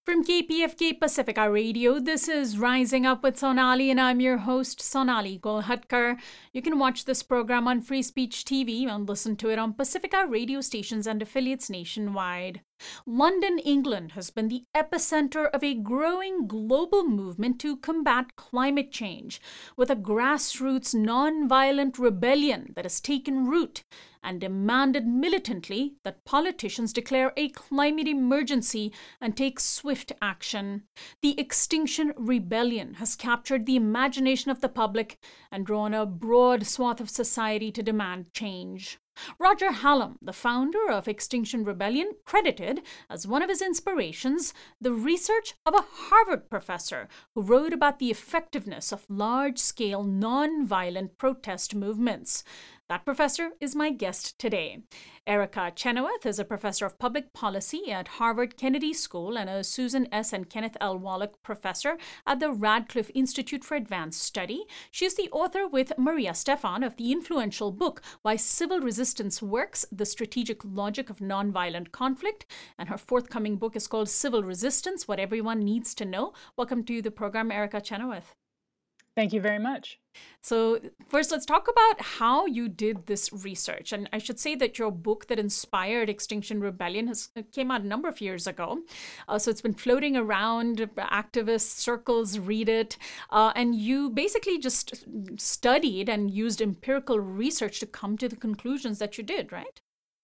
From KPFK Pacifica Radio, this is Rising Up with Sonali, and I'm your host, Sonali Golhatkar. You can watch this program on Free Speech TV and listen to it on Pacifica radio stations and affiliates nationwide. London, England has been the epicenter of a growing global movement to combat climate change, with a grassroots non-violent rebellion that has taken root and demanded militantly that politicians declare a climate emergency and take swift action. The Extinction Rebellion has captured the imagination of the public and drawn a broad swath of society to demand change. Roger Hallam, the founder of Extinction Rebellion, credited as one of his inspirations the research of a Harvard professor who wrote about the effectiveness of large-scale non-violent protest movements. That professor is my guest today. Erica Chenoweth is a professor of public policy at Harvard Kennedy School and a Susan S. and Kenneth L. Wallach professor at the Radcliffe Institute for Advanced Study. She is the author with Maria Stephan of the influential book, Why Civil Resistance Works, The Strategic Logic of Nonviolent Conflict. And her forthcoming book is called Civil Resistance, What Everyone Needs to Know. Welcome to the program, Erica Chenoweth. Thank you very much. So first, let's talk about how you did this research. And I should say that your book that inspired Extinction Rebellion came out a number of years ago. So it's been floating around, activist circles read it. And you basically just studied and used empirical research to come to the conclusions that you did, right?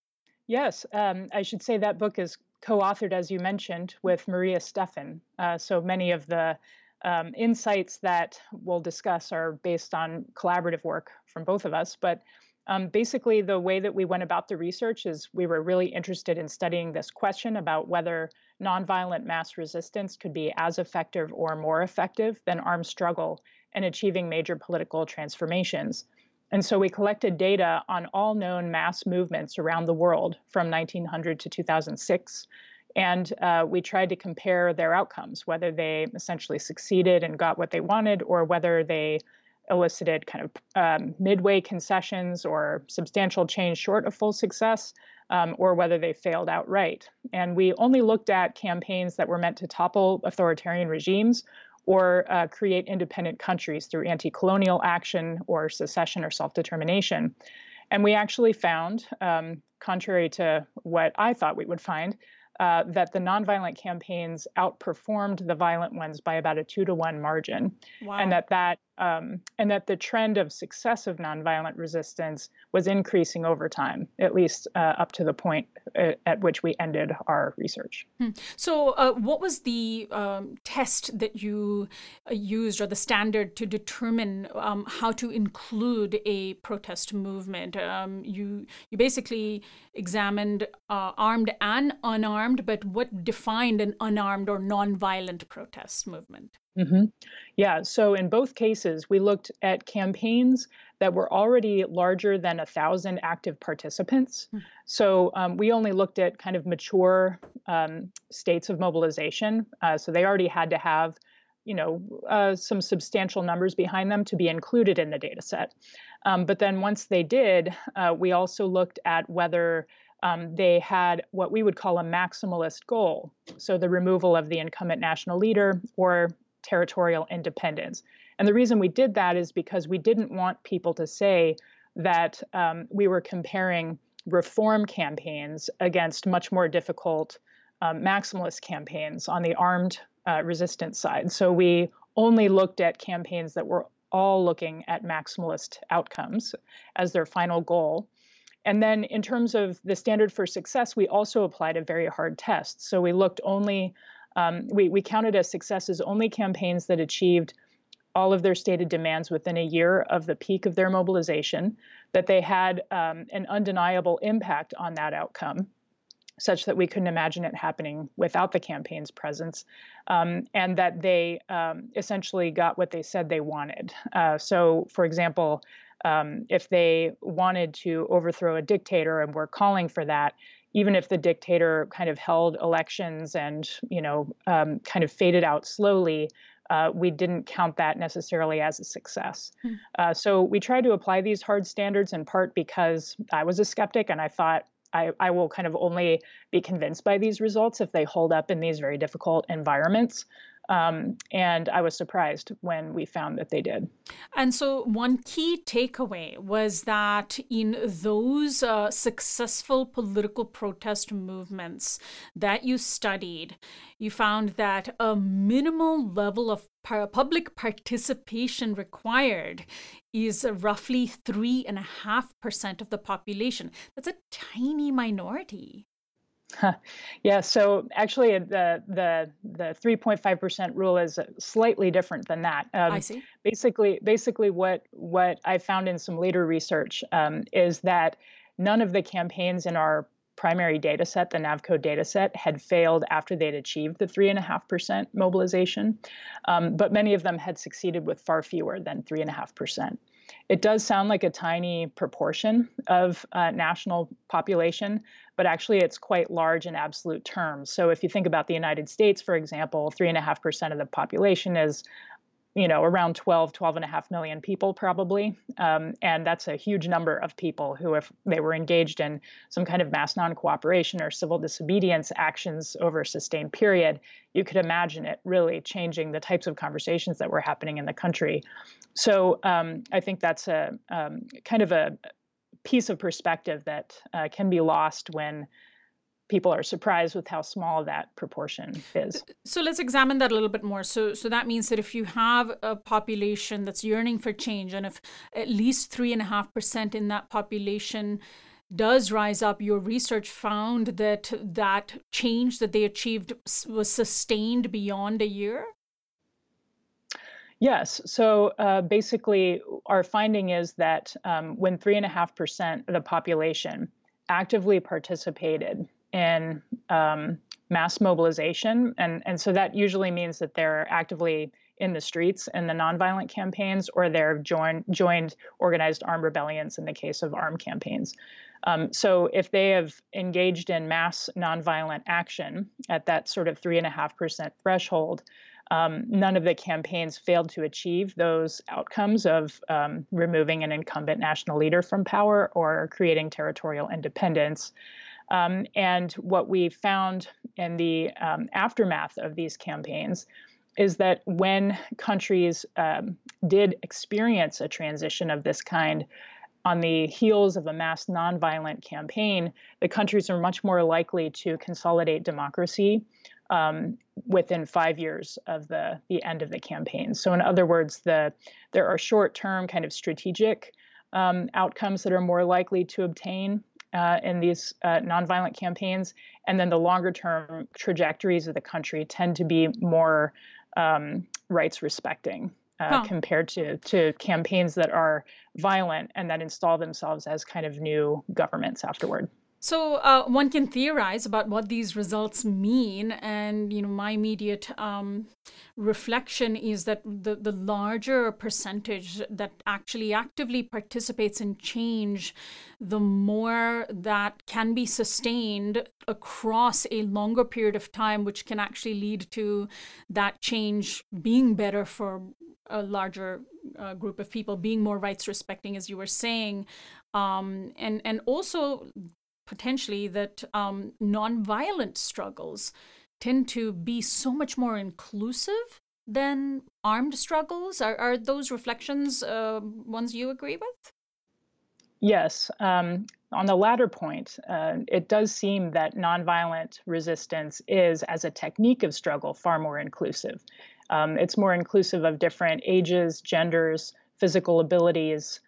Yes, I should say that book is co-authored, as you mentioned, with Maria Stephan. So many of the insights that we'll discuss are based on collaborative work from both of us. But basically, the way that we went about the research is we were really interested in studying this question about whether nonviolent mass resistance could be as effective or more effective than armed struggle in achieving major political transformations. And so we collected data on all known mass movements around the world from 1900 to 2006. And we tried to compare their outcomes, whether they essentially succeeded and got what they wanted, or whether they elicited kind of midway concessions or substantial change short of full success, or whether they failed outright. And we only looked at campaigns that were meant to topple authoritarian regimes or create independent countries through anti-colonial action or secession or self-determination. And we actually found, contrary to what I thought we would find, that the nonviolent campaigns outperformed the violent ones by about a 2-to-1 margin, Wow. and that the trend of success of nonviolent resistance was increasing over time, at least up to the point at which we ended our research. So, what was the test that you used, or the standard to determine how to include a protest movement? You basically examined armed and unarmed, but what defined an unarmed or nonviolent protest movement? Mm-hmm. Yeah, so in both cases, we looked at campaigns that were already larger than 1,000 active participants. So we only looked at kind of mature states of mobilization. So they already had to have, some substantial numbers behind them to be included in the data set. But then once they did, we also looked at whether they had what we would call a maximalist goal. So the removal of the incumbent national leader or territorial independence. And the reason we did that is because we didn't want people to say that we were comparing reform campaigns against much more difficult maximalist campaigns on the armed resistance side. So we only looked at campaigns that were all looking at maximalist outcomes as their final goal. And then in terms of the standard for success, we also applied a very hard test. So we looked only we counted as successes only campaigns that achieved all of their stated demands within a year of the peak of their mobilization, that they had an undeniable impact on that outcome, such that we couldn't imagine it happening without the campaign's presence, and that they essentially got what they said they wanted. So, for example, if they wanted to overthrow a dictator and were calling for that, even if the dictator kind of held elections and, kind of faded out slowly, we didn't count that necessarily as a success. So we tried to apply these hard standards in part because I was a skeptic and I thought I will kind of only be convinced by these results if they hold up in these very difficult environments. And I was surprised when we found that they did. And so, one key takeaway was that in those successful political protest movements that you studied, you found that a minimal level of public participation required is roughly 3.5% of the population. That's a tiny minority. Yeah, so actually the 3.5% rule is slightly different than that. I see. Basically what I found in some later research is that none of the campaigns in our primary data set, the NAVCO data set, had failed after they'd achieved the 3.5% mobilization, but many of them had succeeded with far fewer than 3.5%. It does sound like a tiny proportion of national population, but actually it's quite large in absolute terms. So if you think about the United States, for example, 3.5% of the population is, around 12.5 million people probably. And that's a huge number of people who, if they were engaged in some kind of mass non-cooperation or civil disobedience actions over a sustained period, you could imagine it really changing the types of conversations that were happening in the country. So I think that's a kind of a piece of perspective that can be lost when people are surprised with how small that proportion is. So let's examine that a little bit more. So that means that if you have a population that's yearning for change, and if at least 3.5% in that population does rise up, your research found that that change that they achieved was sustained beyond a year? Yes. So basically, our finding is that when 3.5% of the population actively participated in mass mobilization, and so that usually means that they're actively in the streets in the nonviolent campaigns, or they're joined organized armed rebellions in the case of armed campaigns. So if they have engaged in mass nonviolent action at that sort of 3.5% threshold, none of the campaigns failed to achieve those outcomes of removing an incumbent national leader from power or creating territorial independence. And what we found in the aftermath of these campaigns is that when countries did experience a transition of this kind on the heels of a mass nonviolent campaign, the countries are much more likely to consolidate democracy within 5 years of the end of the campaign. So in other words, there are short-term kind of strategic outcomes that are more likely to obtain in these nonviolent campaigns. And then the longer-term trajectories of the country tend to be more rights respecting compared to campaigns that are violent and that install themselves as kind of new governments afterward. So one can theorize about what these results mean, and my immediate reflection is that the larger percentage that actually actively participates in change, the more that can be sustained across a longer period of time, which can actually lead to that change being better for a larger group of people, being more rights respecting, as you were saying, and also potentially that nonviolent struggles tend to be so much more inclusive than armed struggles. Are those reflections ones you agree with? Yes. On the latter point, it does seem that nonviolent resistance is, as a technique of struggle, far more inclusive. It's more inclusive of different ages, genders, physical abilities.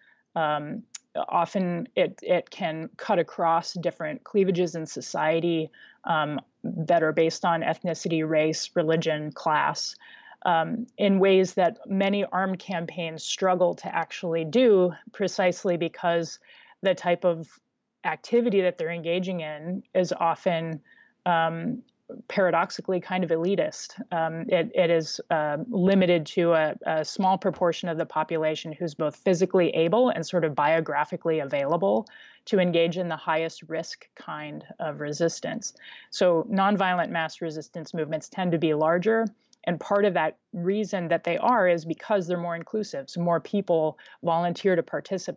Often it can cut across different cleavages in society that are based on ethnicity, race, religion, class, in ways that many armed campaigns struggle to actually do, precisely because the type of activity that they're engaging in is often paradoxically kind of elitist. It is limited to a small proportion of the population who's both physically able and sort of biographically available to engage in the highest risk kind of resistance. So nonviolent mass resistance movements tend to be larger. And part of that reason that they are is because they're more inclusive. So more people volunteer to participate.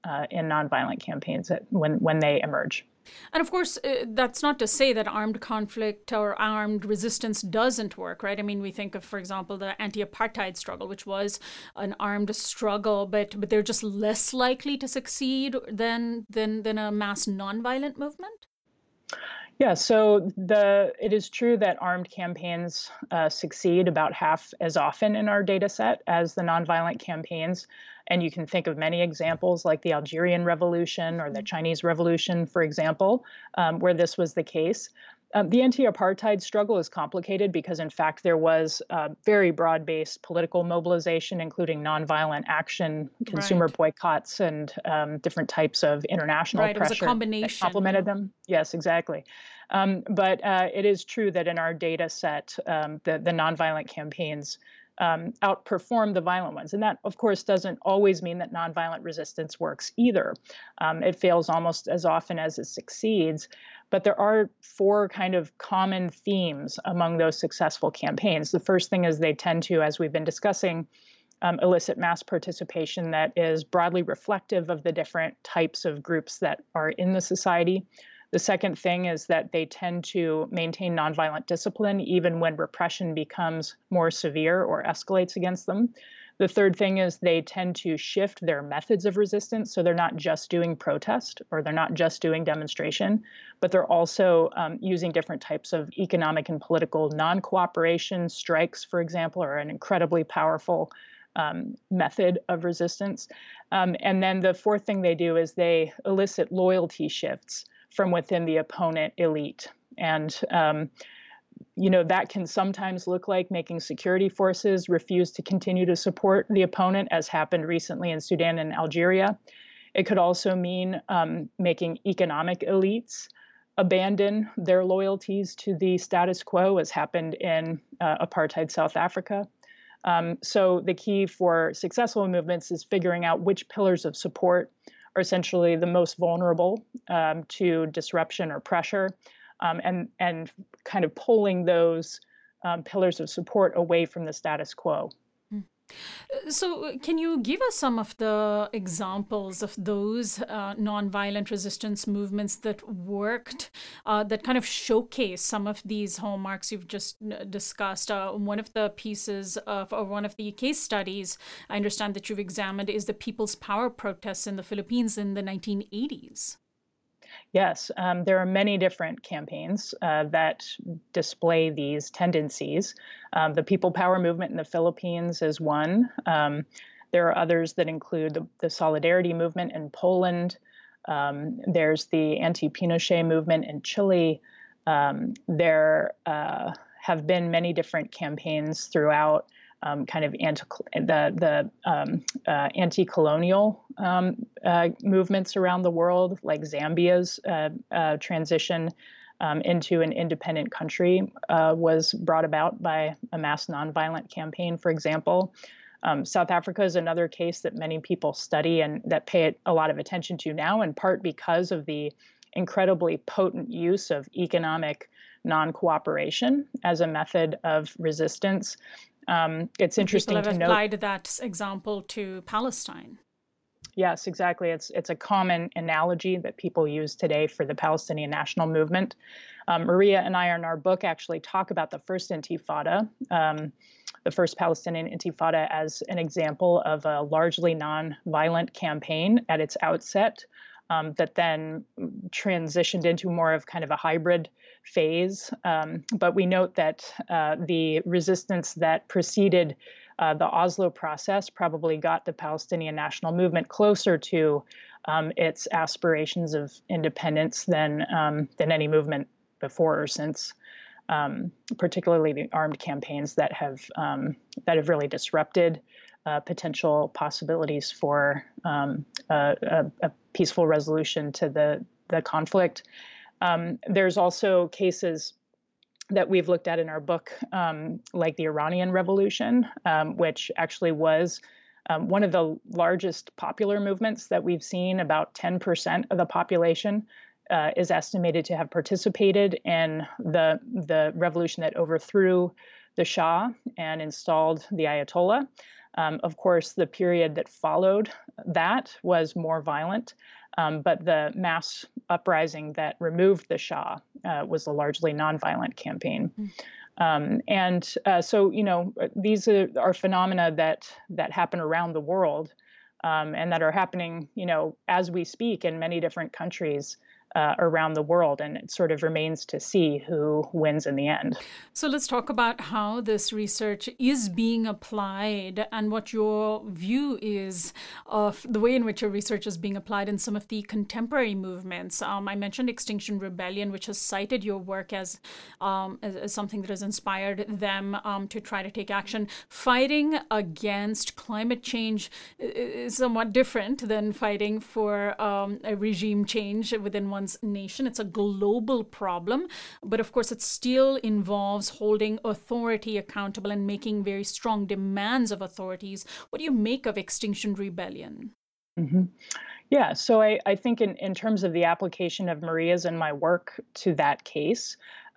in nonviolent campaigns when they emerge. And of course, that's not to say that armed conflict or armed resistance doesn't work, right? I mean, we think of, for example, the anti-apartheid struggle, which was an armed struggle, but they're just less likely to succeed than a mass nonviolent movement. Yeah, so it is true that armed campaigns succeed about half as often in our data set as the nonviolent campaigns. And you can think of many examples like the Algerian Revolution or the Chinese Revolution, for example, where this was the case. The anti-apartheid struggle is complicated because, in fact, there was very broad-based political mobilization, including nonviolent action, consumer boycotts, and different types of international pressure. It was a combination that complemented them. Yes, exactly. But it is true that in our data set, the nonviolent campaigns outperform the violent ones. And that, of course, doesn't always mean that nonviolent resistance works either. It fails almost as often as it succeeds. But there are four kind of common themes among those successful campaigns. The first thing is they tend to, as we've been discussing, elicit mass participation that is broadly reflective of the different types of groups that are in the society. The second thing is that they tend to maintain nonviolent discipline even when repression becomes more severe or escalates against them. The third thing is they tend to shift their methods of resistance. So they're not just doing protest or they're not just doing demonstration, but they're also using different types of economic and political non-cooperation. Strikes, for example, are an incredibly powerful method of resistance. And then the fourth thing they do is they elicit loyalty shifts from within the opponent elite. And that can sometimes look like making security forces refuse to continue to support the opponent, as happened recently in Sudan and Algeria. It could also mean making economic elites abandon their loyalties to the status quo, as happened in apartheid South Africa. So the key for successful movements is figuring out which pillars of support are essentially the most vulnerable to disruption or pressure, and kind of pulling those pillars of support away from the status quo. So can you give us some of the examples of those nonviolent resistance movements that worked, that kind of showcase some of these hallmarks you've just discussed? One of the pieces of, or one of the case studies I understand that you've examined is the People's Power protests in the Philippines in the 1980s. Yes, there are many different campaigns that display these tendencies. The People Power movement in the Philippines is one. There are others that include the Solidarity movement in Poland. There's the anti-Pinochet movement in Chile. There have been many different campaigns throughout kind of anti-colonial movements around the world, like Zambia's transition into an independent country was brought about by a mass nonviolent campaign, for example. South Africa is another case that many people study and that pay a lot of attention to now, in part because of the incredibly potent use of economic non-cooperation as a method of resistance. It's interesting to note. People have applied that example to Palestine. Yes, exactly. It's a common analogy that people use today for the Palestinian national movement. Maria and I, in our book, actually talk about the first Intifada, the first Palestinian Intifada, as an example of a largely non-violent campaign at its outset that then transitioned into more of kind of a hybrid phase. But we note that the resistance that preceded the Oslo process probably got the Palestinian national movement closer to its aspirations of independence than any movement before or since, particularly the armed campaigns that have really disrupted potential possibilities for a peaceful resolution to the conflict. There's also cases that we've looked at in our book, like the Iranian Revolution, which actually was one of the largest popular movements that we've seen. About 10% of the population is estimated to have participated in the revolution that overthrew the Shah and installed the Ayatollah. Of course, the period that followed that was more violent, but the mass uprising that removed the Shah was a largely nonviolent campaign. So, these are phenomena that happen around the world, and that are happening, as we speak in many different countries around the world. And it sort of remains to see who wins in the end. So let's talk about how this research is being applied and what your view is of the way in which your research is being applied in some of the contemporary movements. I mentioned Extinction Rebellion, which has cited your work as something that has inspired them to try to take action. Fighting against climate change is somewhat different than fighting for a regime change within one's nation. It's a global problem, but of course it still involves holding authority accountable and making very strong demands of authorities. What do you make of Extinction Rebellion? Mm-hmm. Yeah, so I think in terms of the application of Maria's and my work to that case,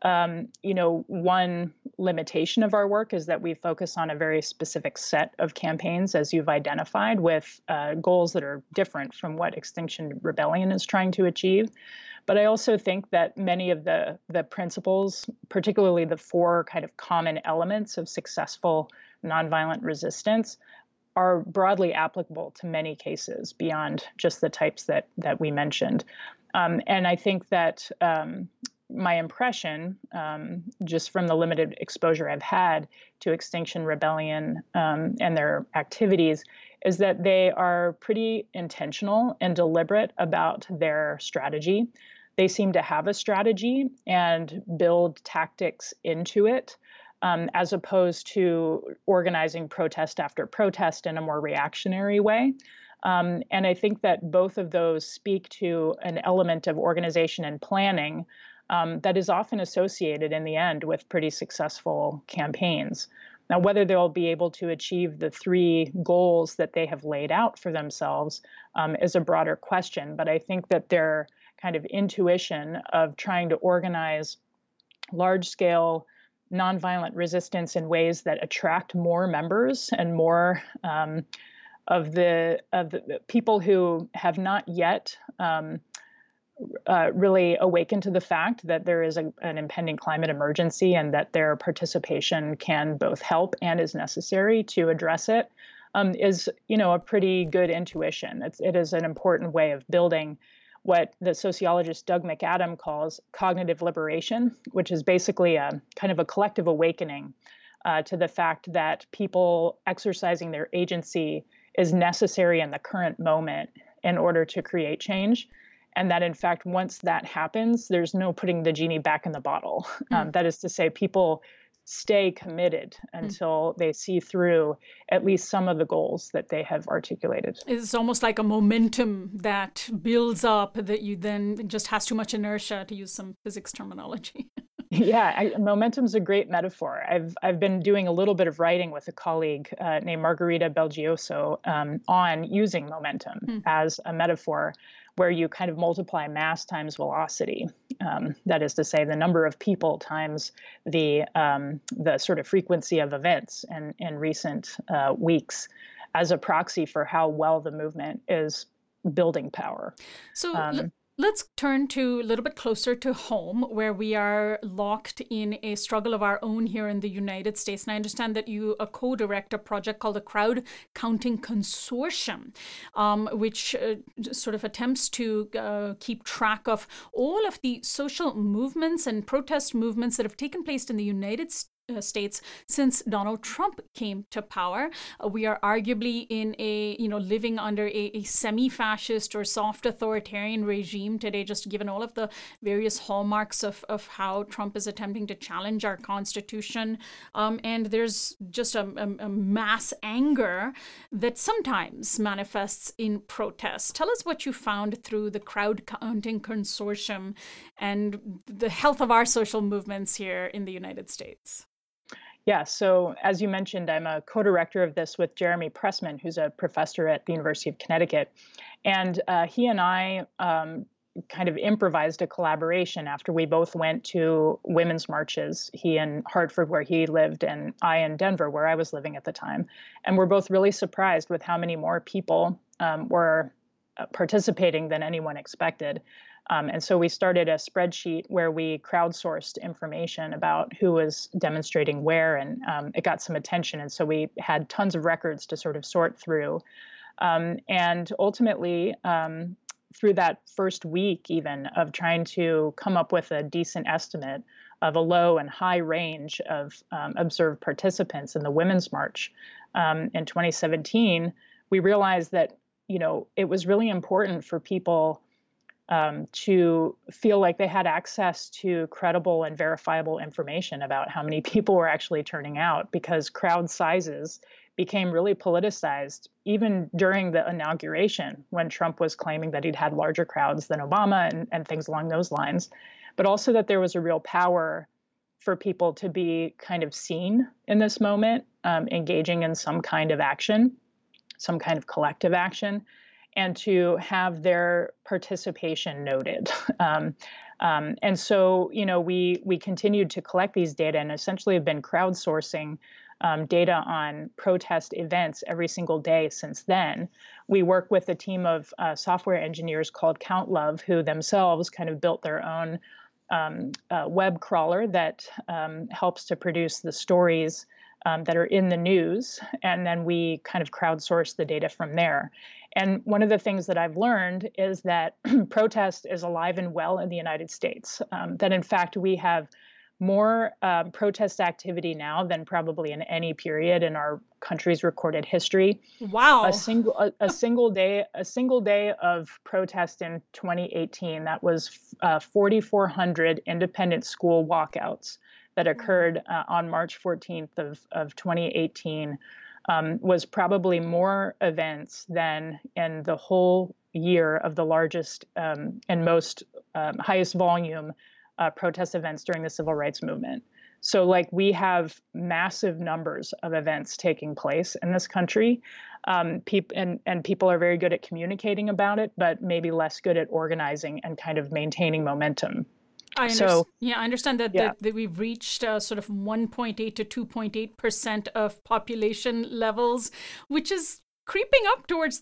one limitation of our work is that we focus on a very specific set of campaigns, as you've identified, with goals that are different from what Extinction Rebellion is trying to achieve. But I also think that many of the principles, particularly the four kind of common elements of successful nonviolent resistance, are broadly applicable to many cases beyond just the types that we mentioned. And I think that my impression, just from the limited exposure I've had to Extinction Rebellion and their activities, is that they are pretty intentional and deliberate about their strategy. They seem to have a strategy and build tactics into it, as opposed to organizing protest after protest in a more reactionary way. And I think that both of those speak to an element of organization and planning that is often associated in the end with pretty successful campaigns. Now, whether they'll be able to achieve the three goals that they have laid out for themselves is a broader question. But I think that their kind of intuition of trying to organize large-scale nonviolent resistance in ways that attract more members and more of the people who have not yet really awakened to the fact that there is an impending climate emergency and that their participation can both help and is necessary to address it, is a pretty good intuition. It is an important way of building what the sociologist Doug McAdam calls cognitive liberation, which is basically a kind of a collective awakening to the fact that people exercising their agency is necessary in the current moment in order to create change. And that, in fact, once that happens, there's no putting the genie back in the bottle. That is to say, people stay committed until they see through at least some of the goals that they have articulated. It's almost like a momentum that builds up that you then just has too much inertia, to use some physics terminology. Yeah, momentum's a great metaphor. I've been doing a little bit of writing with a colleague named Margarita Belgioso on using momentum as a metaphor, where you kind of multiply mass times velocity. That is to say, the number of people times the sort of frequency of events in recent weeks as a proxy for how well the movement is building power. So let's turn to a little bit closer to home, where we are locked in a struggle of our own here in the United States. And I understand that you co-direct a project called the Crowd Counting Consortium, which sort of attempts to keep track of all of the social movements and protest movements that have taken place in the United States since Donald Trump came to power. We are arguably in living under a semi-fascist or soft authoritarian regime today, just given all of the various hallmarks of how Trump is attempting to challenge our Constitution. And there's just a mass anger that sometimes manifests in protests. Tell us what you found through the Crowd Counting Consortium and the health of our social movements here in the United States. Yeah, so as you mentioned, I'm a co-director of this with Jeremy Pressman, who's a professor at the University of Connecticut. And he and I kind of improvised a collaboration after we both went to women's marches, he in Hartford, where he lived, and I in Denver, where I was living at the time. And we're both really surprised with how many more people were participating than anyone expected. And so we started a spreadsheet where we crowdsourced information about who was demonstrating where, and it got some attention. And so we had tons of records to sort of sort through. And ultimately, through that first week even of trying to come up with a decent estimate of a low and high range of observed participants in the Women's March in 2017, we realized that, it was really important for people to feel like they had access to credible and verifiable information about how many people were actually turning out, because crowd sizes became really politicized even during the inauguration, when Trump was claiming that he'd had larger crowds than Obama and things along those lines, but also that there was a real power for people to be kind of seen in this moment, engaging in some kind of action, some kind of collective action, and to have their participation noted. And so, we continued to collect these data and essentially have been crowdsourcing data on protest events every single day since then. We work with a team of software engineers called CountLove, who themselves kind of built their own web crawler that helps to produce the stories that are in the news. And then we kind of crowdsource the data from there. And one of the things that I've learned is that protest is alive and well in the United States, that in fact we have more protest activity now than probably in any period in our country's recorded history. Wow. A single day of protest in 2018, that was 4,400 independent school walkouts that occurred on March 14th of 2018, was probably more events than in the whole year of the largest and most highest volume protest events during the civil rights movement. So we have massive numbers of events taking place in this country. People are very good at communicating about it, but maybe less good at organizing and kind of maintaining momentum. I understand that we've reached sort of 1.8 to 2.8% of population levels, which is creeping up towards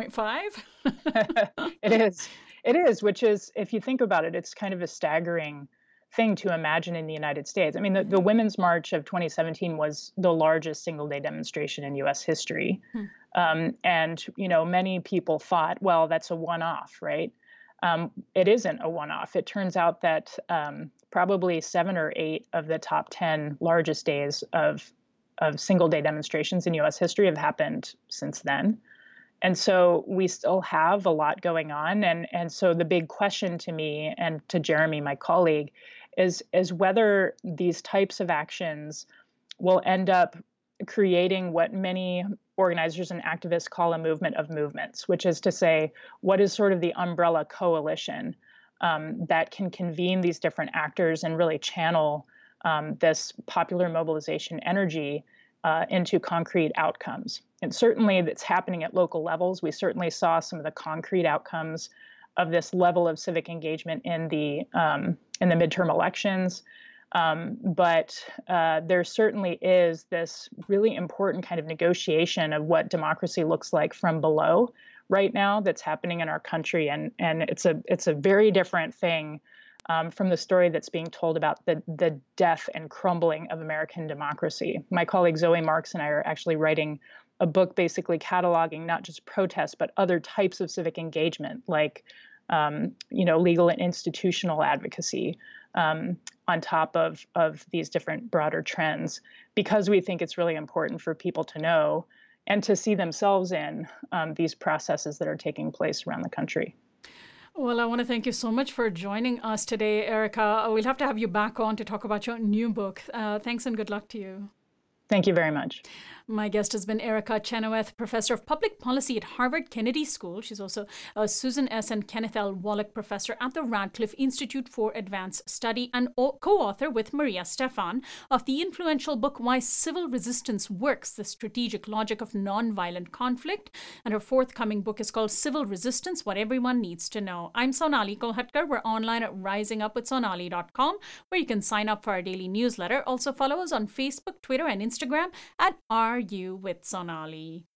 3.5. It is, which is, if you think about it, it's kind of a staggering thing to imagine in the United States. I mean, the Women's March of 2017 was the largest single-day demonstration in U.S. history. And, many people thought, well, that's a one-off, right? It isn't a one-off. It turns out that probably 7 or 8 of the top 10 largest days of single-day demonstrations in U.S. history have happened since then. And so we still have a lot going on. And so the big question to me and to Jeremy, my colleague, is whether these types of actions will end up creating what many organizers and activists call a movement of movements, which is to say, what is sort of the umbrella coalition that can convene these different actors and really channel this popular mobilization energy into concrete outcomes. And certainly that's happening at local levels. We certainly saw some of the concrete outcomes of this level of civic engagement in the midterm elections. But there certainly is this really important kind of negotiation of what democracy looks like from below right now that's happening in our country. And it's a very different thing from the story that's being told about the death and crumbling of American democracy. My colleague Zoe Marks and I are actually writing a book basically cataloging not just protests, but other types of civic engagement, like legal and institutional advocacy, on top of these different broader trends, because we think it's really important for people to know and to see themselves in these processes that are taking place around the country. Well, I want to thank you so much for joining us today, Erica. We'll have to have you back on to talk about your new book. Thanks and good luck to you. Thank you very much. My guest has been Erica Chenoweth, Professor of Public Policy at Harvard Kennedy School. She's also a Susan S. and Kenneth L. Wallach Professor at the Radcliffe Institute for Advanced Study and co-author with Maria Stephan of the influential book Why Civil Resistance Works, The Strategic Logic of Nonviolent Conflict. And her forthcoming book is called Civil Resistance, What Everyone Needs to Know. I'm Sonali Kolhatkar. We're online at risingupwithsonali.com, where you can sign up for our daily newsletter. Also follow us on Facebook, Twitter, and Instagram at Are You with Sonali?